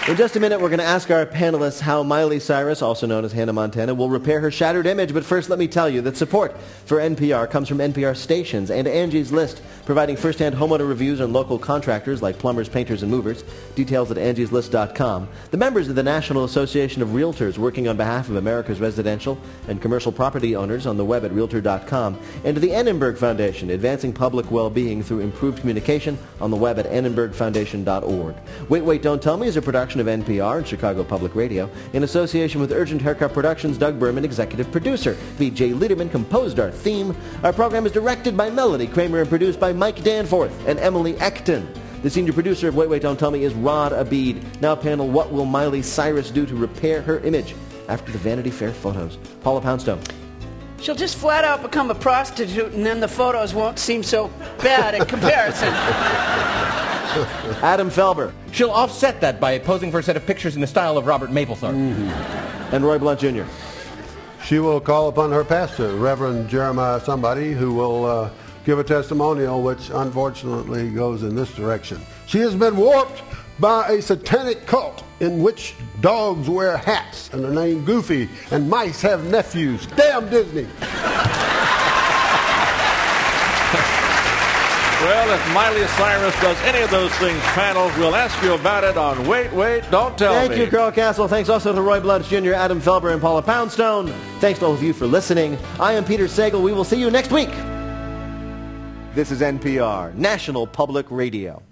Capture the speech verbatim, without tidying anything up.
In just a minute, we're going to ask our panelists how Miley Cyrus, also known as Hannah Montana, will repair her shattered image. But first, let me tell you that support for N P R comes from N P R stations and Angie's List, providing first-hand homeowner reviews on local contractors like plumbers, painters, and movers. Details at angies list dot com. The members of the National Association of Realtors, working on behalf of America's residential and commercial property owners, on the web at realtor dot com. And the Annenberg Foundation, advancing public well-being through improved communication, on the web at annenberg foundation dot org. Wait, Wait, Don't Tell Me is a production of N P R and Chicago Public Radio in association with Urgent Haircut Productions. Doug Berman, executive producer. V J Liederman composed our theme. Our program is directed by Melody Kramer and produced by Mike Danforth and Emily Ecton. The senior producer of Wait, Wait, Don't Tell Me is Rod Abid. Now, panel, what will Miley Cyrus do to repair her image after the Vanity Fair photos? Paula Poundstone. She'll just flat out become a prostitute, and then the photos won't seem so bad in comparison. Adam Felber. She'll offset that by posing for a set of pictures in the style of Robert Mapplethorpe. Mm-hmm. And Roy Blunt Junior She will call upon her pastor, Reverend Jeremiah somebody, who will uh, give a testimonial which unfortunately goes in this direction. She has been warped by a satanic cult in which dogs wear hats and are named Goofy and mice have nephews. Damn Disney! Well, if Miley Cyrus does any of those things, panel, we'll ask you about it on Wait, Wait, Don't Tell Thank Me. Thank you, Carl Castle. Thanks also to Roy Blunt Junior, Adam Felber, and Paula Poundstone. Thanks to all of you for listening. I am Peter Sagal. We will see you next week. This is N P R, National Public Radio.